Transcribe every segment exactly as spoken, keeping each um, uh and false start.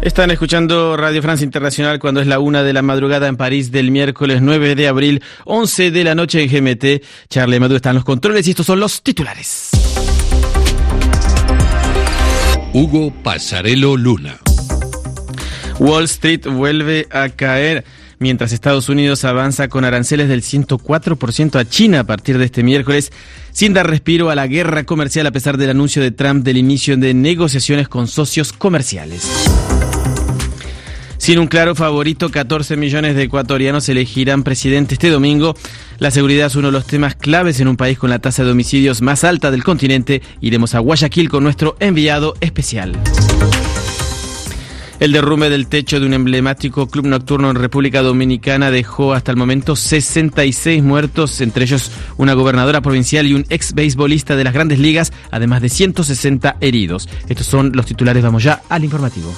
Están escuchando Radio Francia Internacional cuando es la una de la madrugada en París del miércoles nueve de abril, once de la noche en G M T. Charlie Madu está en los controles y estos son los titulares. Hugo Pasarello Luna. Wall Street vuelve a caer mientras Estados Unidos avanza con aranceles del ciento cuatro por ciento a China a partir de este miércoles, sin dar respiro a la guerra comercial a pesar del anuncio de Trump del inicio de negociaciones con socios comerciales. Sin un claro favorito, catorce millones de ecuatorianos elegirán presidente este domingo. La seguridad es uno de los temas claves en un país con la tasa de homicidios más alta del continente. Iremos a Guayaquil con nuestro enviado especial. El derrumbe del techo de un emblemático club nocturno en República Dominicana dejó hasta el momento sesenta y seis muertos, entre ellos una gobernadora provincial y un ex beisbolista de las Grandes Ligas, además de ciento sesenta heridos. Estos son los titulares. Vamos ya al informativo.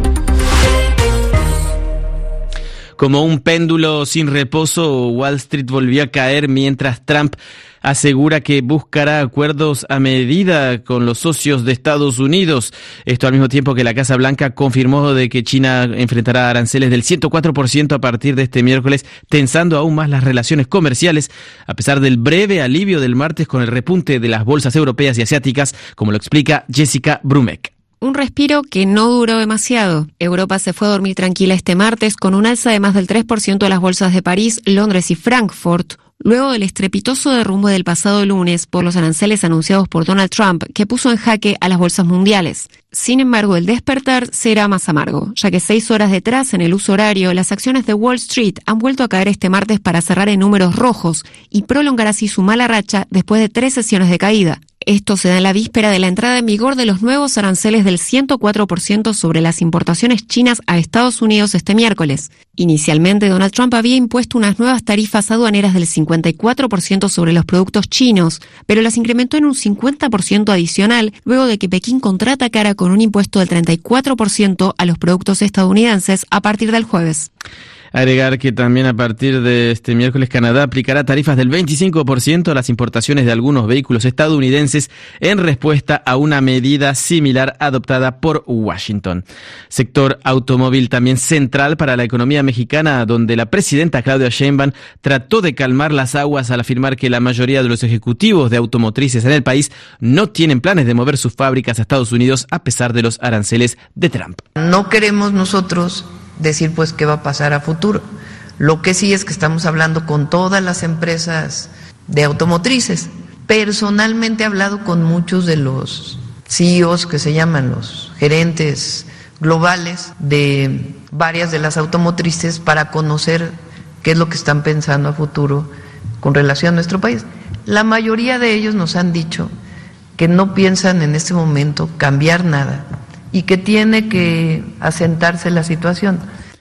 Como un péndulo sin reposo, Wall Street volvió a caer mientras Trump asegura que buscará acuerdos a medida con los socios de Estados Unidos. Esto al mismo tiempo que la Casa Blanca confirmó de que China enfrentará aranceles del ciento cuatro por ciento a partir de este miércoles, tensando aún más las relaciones comerciales, a pesar del breve alivio del martes con el repunte de las bolsas europeas y asiáticas, como lo explica Jessica Brumeck. Un respiro que no duró demasiado. Europa se fue a dormir tranquila este martes con un alza de más del tres por ciento de las bolsas de París, Londres y Frankfurt, luego del estrepitoso derrumbe del pasado lunes por los aranceles anunciados por Donald Trump, que puso en jaque a las bolsas mundiales. Sin embargo, el despertar será más amargo, ya que seis horas detrás en el uso horario, las acciones de Wall Street han vuelto a caer este martes para cerrar en números rojos y prolongar así su mala racha después de tres sesiones de caída. Esto se da en la víspera de la entrada en vigor de los nuevos aranceles del ciento cuatro por ciento sobre las importaciones chinas a Estados Unidos este miércoles. Inicialmente, Donald Trump había impuesto unas nuevas tarifas aduaneras del cincuenta y cuatro por ciento sobre los productos chinos, pero las incrementó en un cincuenta por ciento adicional luego de que Pekín contraatacara con un impuesto del treinta y cuatro por ciento a los productos estadounidenses a partir del jueves. Agregar que también a partir de este miércoles Canadá aplicará tarifas del veinticinco por ciento a las importaciones de algunos vehículos estadounidenses en respuesta a una medida similar adoptada por Washington. Sector automóvil también central para la economía mexicana, donde la presidenta Claudia Sheinbaum trató de calmar las aguas al afirmar que la mayoría de los ejecutivos de automotrices en el país no tienen planes de mover sus fábricas a Estados Unidos a pesar de los aranceles de Trump. No queremos nosotros decir pues qué va a pasar a futuro. Lo que sí es que estamos hablando con todas las empresas de automotrices. Personalmente he hablado con muchos de los C E Os que se llaman los gerentes globales de varias de las automotrices para conocer qué es lo que están pensando a futuro con relación a nuestro país. La mayoría de ellos nos han dicho que no piensan en este momento cambiar nada y que tiene que asentarse la situación.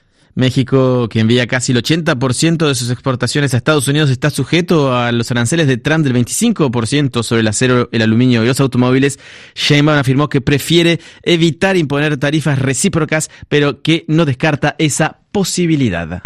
México, que envía casi el ochenta por ciento de sus exportaciones a Estados Unidos, está sujeto a los aranceles de Trump del veinticinco por ciento sobre el acero, el aluminio y los automóviles. Sheinbaum afirmó que prefiere evitar imponer tarifas recíprocas, pero que no descarta esa posibilidad.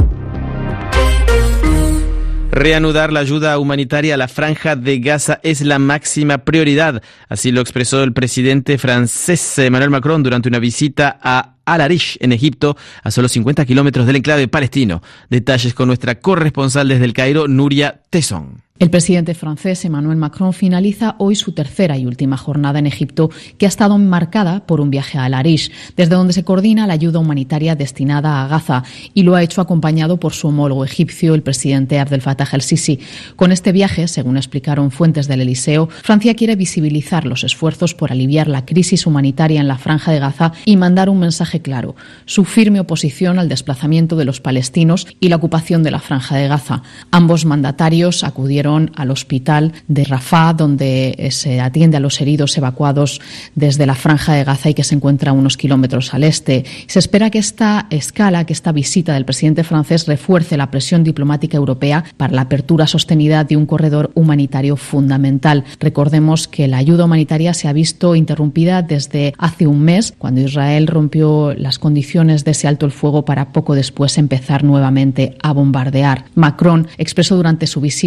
Reanudar la ayuda humanitaria a la Franja de Gaza es la máxima prioridad. Así lo expresó el presidente francés Emmanuel Macron durante una visita a Al-Arish, en Egipto, a solo cincuenta kilómetros del enclave palestino. Detalles con nuestra corresponsal desde el Cairo, Nuria Tesson. El presidente francés Emmanuel Macron finaliza hoy su tercera y última jornada en Egipto, que ha estado marcada por un viaje a Al-Arish, desde donde se coordina la ayuda humanitaria destinada a Gaza, y lo ha hecho acompañado por su homólogo egipcio, el presidente Abdel Fattah el-Sisi. Con este viaje, según explicaron fuentes del Eliseo, Francia quiere visibilizar los esfuerzos por aliviar la crisis humanitaria en la Franja de Gaza y mandar un mensaje claro: su firme oposición al desplazamiento de los palestinos y la ocupación de la Franja de Gaza. Ambos mandatarios acudieron al hospital de Rafah, donde se atiende a los heridos evacuados desde la Franja de Gaza y que se encuentra a unos kilómetros al este. Se espera que esta escala, que esta visita del presidente francés refuerce la presión diplomática europea para la apertura sostenida de un corredor humanitario fundamental. Recordemos que la ayuda humanitaria se ha visto interrumpida desde hace un mes, cuando Israel rompió las condiciones de ese alto el fuego para poco después empezar nuevamente a bombardear. Macron expresó durante su visita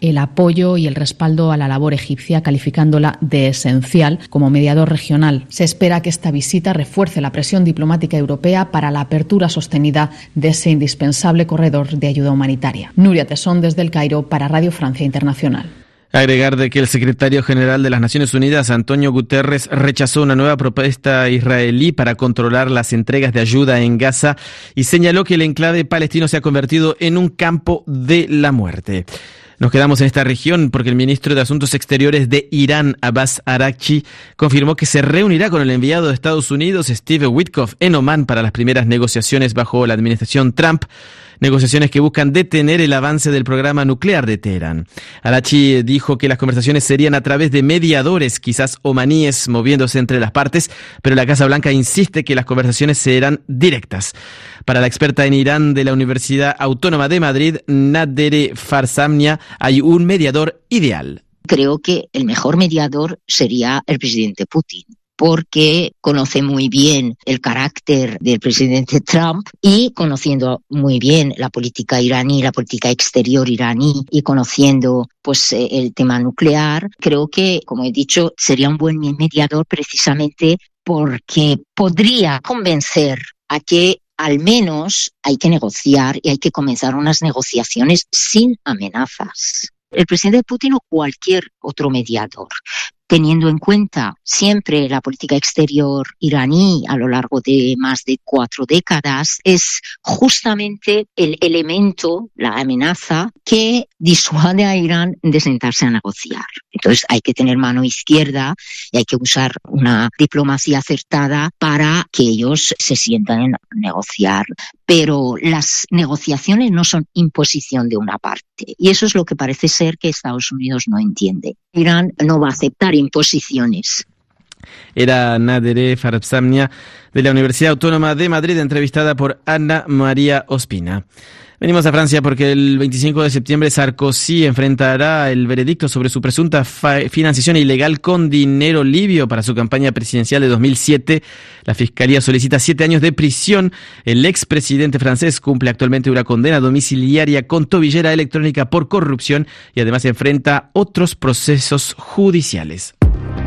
el apoyo y el respaldo a la labor egipcia, calificándola de esencial como mediador regional. Se espera que esta visita refuerce la presión diplomática europea para la apertura sostenida de ese indispensable corredor de ayuda humanitaria. Nuria Tesón desde El Cairo para Radio Francia Internacional. Agregar de que el secretario general de las Naciones Unidas, Antonio Guterres, rechazó una nueva propuesta israelí para controlar las entregas de ayuda en Gaza y señaló que el enclave palestino se ha convertido en un campo de la muerte. Nos quedamos en esta región porque el ministro de Asuntos Exteriores de Irán, Abbas Araghchi, confirmó que se reunirá con el enviado de Estados Unidos, Steve Witkoff, en Omán para las primeras negociaciones bajo la administración Trump. Negociaciones que buscan detener el avance del programa nuclear de Teherán. Araghchi dijo que las conversaciones serían a través de mediadores, quizás omaníes, moviéndose entre las partes, pero la Casa Blanca insiste que las conversaciones serán directas. Para la experta en Irán de la Universidad Autónoma de Madrid, Nadere Farsamnia, hay un mediador ideal. Creo que el mejor mediador sería el presidente Putin, porque conoce muy bien el carácter del presidente Trump y conociendo muy bien la política iraní, la política exterior iraní y conociendo pues el tema nuclear, creo que, como he dicho, sería un buen mediador precisamente porque podría convencer a que al menos hay que negociar y hay que comenzar unas negociaciones sin amenazas. El presidente Putin o cualquier otro mediador, teniendo en cuenta siempre la política exterior iraní a lo largo de más de cuatro décadas, es justamente el elemento, la amenaza que disuade a Irán de sentarse a negociar. Entonces hay que tener mano izquierda y hay que usar una diplomacia acertada para que ellos se sientan a negociar. Pero las negociaciones no son imposición de una parte. Y eso es lo que parece ser que Estados Unidos no entiende. Irán no va a aceptar imposiciones. Era Nadere Farsamnia de la Universidad Autónoma de Madrid, entrevistada por Ana María Ospina. Venimos a Francia porque el veinticinco de septiembre Sarkozy enfrentará el veredicto sobre su presunta fa- financiación ilegal con dinero libio para su campaña presidencial de dos mil siete. La Fiscalía solicita siete años de prisión. El expresidente francés cumple actualmente una condena domiciliaria con tobillera electrónica por corrupción y además enfrenta otros procesos judiciales.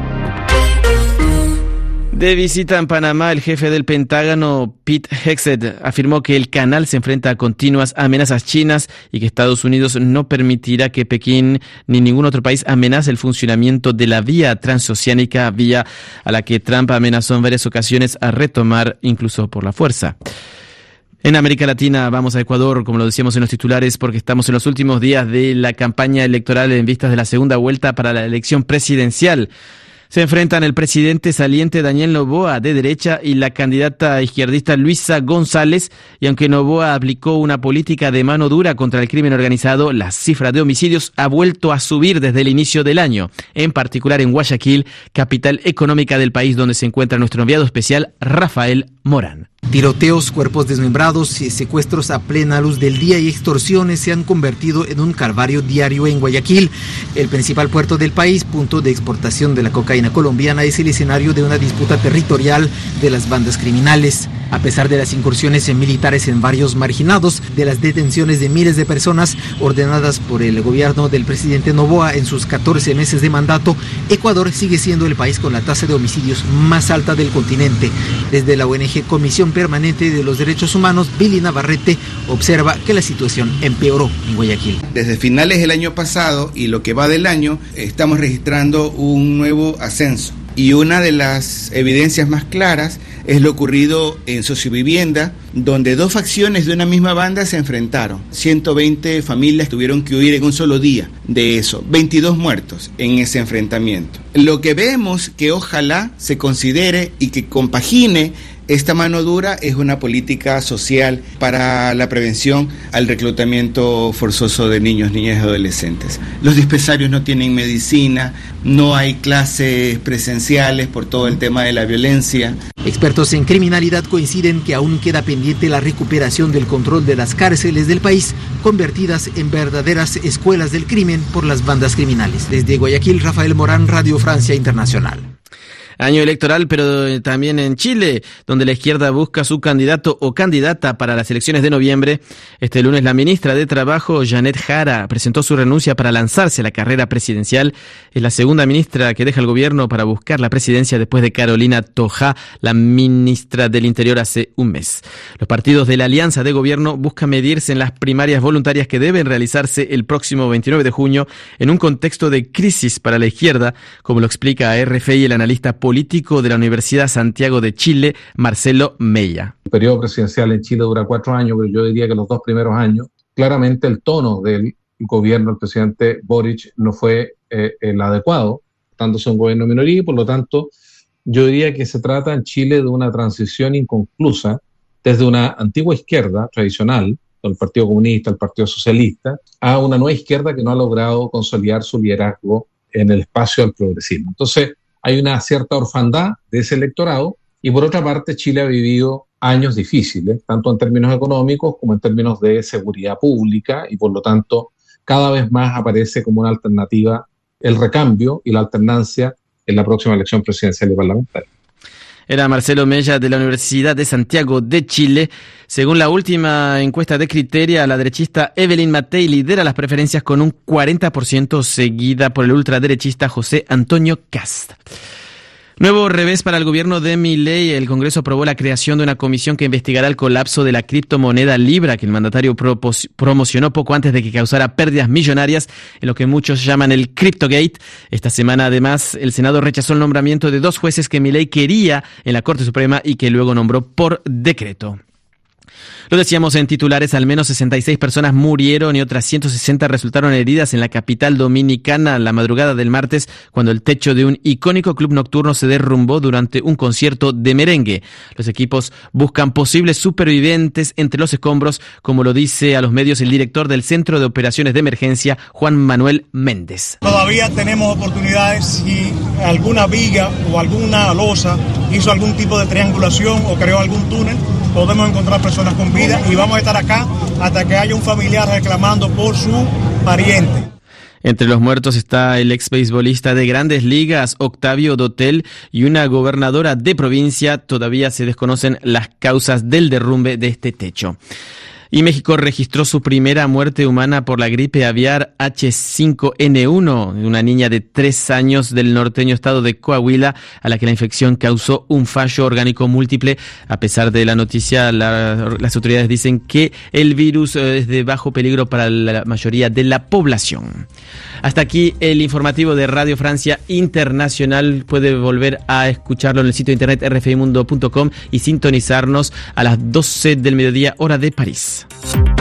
De visita en Panamá, el jefe del Pentágono, Pete Hegseth, afirmó que el canal se enfrenta a continuas amenazas chinas y que Estados Unidos no permitirá que Pekín ni ningún otro país amenace el funcionamiento de la vía transoceánica, vía a la que Trump amenazó en varias ocasiones a retomar incluso por la fuerza. En América Latina vamos a Ecuador, como lo decíamos en los titulares, porque estamos en los últimos días de la campaña electoral en vistas de la segunda vuelta para la elección presidencial. Se enfrentan el presidente saliente Daniel Noboa, de derecha, y la candidata izquierdista Luisa González, y aunque Noboa aplicó una política de mano dura contra el crimen organizado, la cifra de homicidios ha vuelto a subir desde el inicio del año, en particular en Guayaquil, capital económica del país donde se encuentra nuestro enviado especial, Rafael Morán. Tiroteos, cuerpos desmembrados, secuestros a plena luz del día y extorsiones se han convertido en un calvario diario en Guayaquil. El principal puerto del país, punto de exportación de la cocaína colombiana, es el escenario de una disputa territorial de las bandas criminales. A pesar de las incursiones en militares en barrios marginados, de las detenciones de miles de personas ordenadas por el gobierno del presidente Noboa en sus catorce meses de mandato, Ecuador sigue siendo el país con la tasa de homicidios más alta del continente. Desde la O N G Comisión Permanente de los Derechos Humanos, Billy Navarrete observa que la situación empeoró en Guayaquil. Desde finales del año pasado y lo que va del año, estamos registrando un nuevo ascenso. Y una de las evidencias más claras es lo ocurrido en Sociovivienda, donde dos facciones de una misma banda se enfrentaron. ciento veinte familias tuvieron que huir en un solo día de eso, veintidós muertos en ese enfrentamiento. Lo que vemos que ojalá se considere y que compagine esta mano dura es una política social para la prevención al reclutamiento forzoso de niños, niñas y adolescentes. Los dispensarios no tienen medicina, no hay clases presenciales por todo el tema de la violencia. Expertos en criminalidad coinciden que aún queda pendiente la recuperación del control de las cárceles del país, convertidas en verdaderas escuelas del crimen por las bandas criminales. Desde Guayaquil, Rafael Morán, Radio Francia Internacional. Año electoral, pero también en Chile, donde la izquierda busca su candidato o candidata para las elecciones de noviembre. Este lunes la ministra de Trabajo, Janet Jara, presentó su renuncia para lanzarse a la carrera presidencial. Es la segunda ministra que deja el gobierno para buscar la presidencia después de Carolina Toja, la ministra del Interior, hace un mes. Los partidos de la Alianza de Gobierno buscan medirse en las primarias voluntarias que deben realizarse el próximo veintinueve de junio en un contexto de crisis para la izquierda, como lo explica a R F I el analista político de la Universidad Santiago de Chile, Marcelo Mella. El periodo presidencial en Chile dura cuatro años, pero yo diría que los dos primeros años, claramente el tono del gobierno del presidente Boric no fue eh, el adecuado, tratándose de un gobierno de minoría, y por lo tanto yo diría que se trata en Chile de una transición inconclusa desde una antigua izquierda tradicional, el Partido Comunista, el Partido Socialista, a una nueva izquierda que no ha logrado consolidar su liderazgo en el espacio del progresismo. Entonces, hay una cierta orfandad de ese electorado y, por otra parte, Chile ha vivido años difíciles, tanto en términos económicos como en términos de seguridad pública, y, por lo tanto, cada vez más aparece como una alternativa el recambio y la alternancia en la próxima elección presidencial y parlamentaria. Era Marcelo Mella de la Universidad de Santiago de Chile. Según la última encuesta de Criteria, la derechista Evelyn Matei lidera las preferencias con un cuarenta por ciento, seguida por el ultraderechista José Antonio Kast. Nuevo revés para el gobierno de Milei. El Congreso aprobó la creación de una comisión que investigará el colapso de la criptomoneda Libra, que el mandatario propos- promocionó poco antes de que causara pérdidas millonarias en lo que muchos llaman el CryptoGate. Esta semana, además, el Senado rechazó el nombramiento de dos jueces que Milei quería en la Corte Suprema y que luego nombró por decreto. Lo decíamos en titulares, al menos sesenta y seis personas murieron y otras ciento sesenta resultaron heridas en la capital dominicana la madrugada del martes, cuando el techo de un icónico club nocturno se derrumbó durante un concierto de merengue. Los equipos buscan posibles supervivientes entre los escombros, como lo dice a los medios el director del Centro de Operaciones de Emergencia, Juan Manuel Méndez. Todavía tenemos oportunidades si alguna viga o alguna losa hizo algún tipo de triangulación o creó algún túnel. Podemos encontrar personas con vida y vamos a estar acá hasta que haya un familiar reclamando por su pariente. Entre los muertos está el ex beisbolista de Grandes Ligas, Octavio Dotel, y una gobernadora de provincia. Todavía se desconocen las causas del derrumbe de este techo. Y México registró su primera muerte humana por la gripe aviar H cinco N uno, de una niña de tres años del norteño estado de Coahuila, a la que la infección causó un fallo orgánico múltiple. A pesar de la noticia, la, las autoridades dicen que el virus es de bajo peligro para la mayoría de la población. Hasta aquí el informativo de Radio Francia Internacional. Puede volver a escucharlo en el sitio de internet r f i mundo punto com y sintonizarnos a las doce del mediodía, hora de París.